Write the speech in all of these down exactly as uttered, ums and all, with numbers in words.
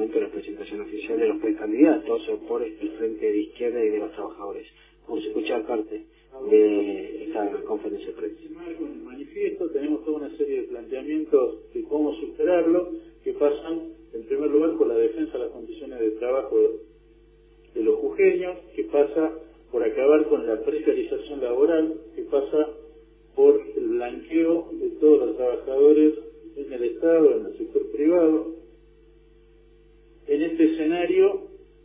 momento de la presentación oficial de los precandidatos por el Frente de Izquierda y de los Trabajadores. Vamos a escuchar parte de esta conferencia de prensa. Con el manifiesto tenemos toda una serie de planteamientos de cómo superarlo, que pasan en primer lugar por la defensa de las condiciones de trabajo de los jujeños, que pasa por acabar con la precarización laboral, que pasa por el blanqueo de todos los trabajadores en el Estado, en el sector privado. En este escenario,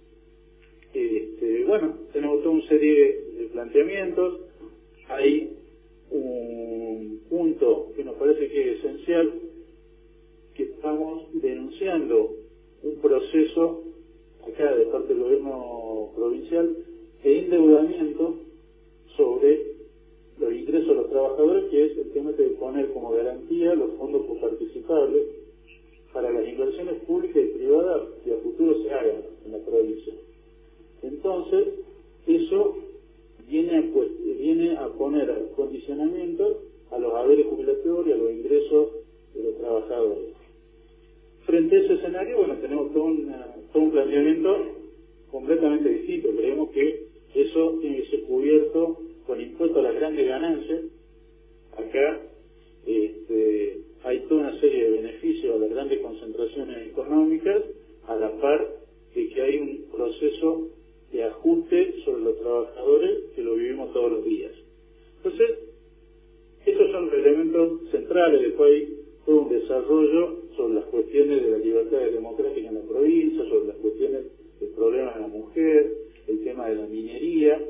este, bueno, tenemos toda una serie de planteamientos. Hay un punto que nos parece que es esencial, que estamos denunciando un proceso acá de parte del gobierno provincial de endeudamiento sobre los ingresos de los trabajadores, que es el tema de poner como garantía los fondos coparticipables para las inversiones públicas y privadas que a futuro se hagan en la provincia. Entonces, eso viene a, viene a poner condicionamientos a los haberes jubilatorios, a los ingresos de los trabajadores. Frente a ese escenario, bueno, tenemos todo, una, todo un planteamiento completamente distinto. Creemos que eso tiene que ser cubierto con impuestos a las grandes ganancias. Acá este, hay toda una serie de beneficios a las grandes concentraciones económicas, a la par de que hay un proceso de ajuste sobre los trabajadores que lo vivimos todos los días. Entonces, esos son los elementos centrales. Después hay todo un desarrollo sobre las cuestiones de la libertad democrática en la provincia, sobre las cuestiones del problema de la mujer, el tema de la minería.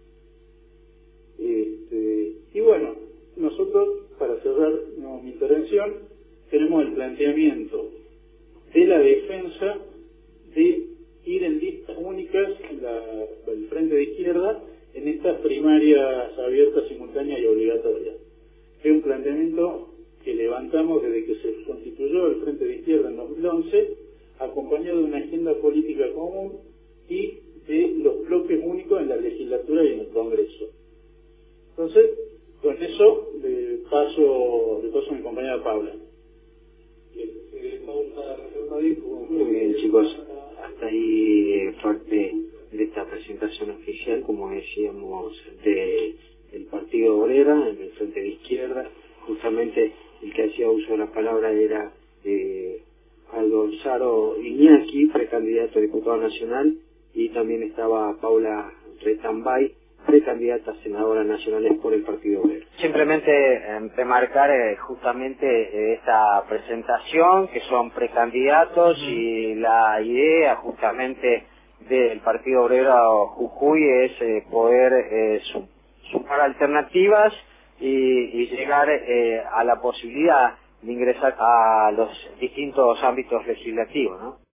Este, y bueno, nosotros, para cerrar no, mi intervención, tenemos el planteamiento de la defensa de ir en listas únicas en la, el Frente de Izquierda en estas primarias abiertas, simultáneas y obligatorias. Es un planteamiento que levantamos desde que se constituyó el Frente de Izquierda en dos mil once, acompañado de una agenda política común y de los bloques únicos en la legislatura y en el Congreso. Entonces, con eso le paso, le paso a mi compañera Paula. Muy bien, chicos. Hasta ahí parte de esta presentación oficial, como decíamos, de, del Partido Obrera en el Frente de Izquierda. Justamente el que hacía uso de la palabra era eh, Aldo Saro Iñaki, precandidato a diputado nacional, y también estaba Paula Retambay, precandidata a senadora nacional por el Partido Obrero. Simplemente eh, remarcar eh, justamente eh, esta presentación, que son precandidatos, y la idea justamente del Partido Obrero Jujuy es eh, poder eh, sumar alternativas y, y llegar eh, a la posibilidad de ingresar a los distintos ámbitos legislativos, ¿no?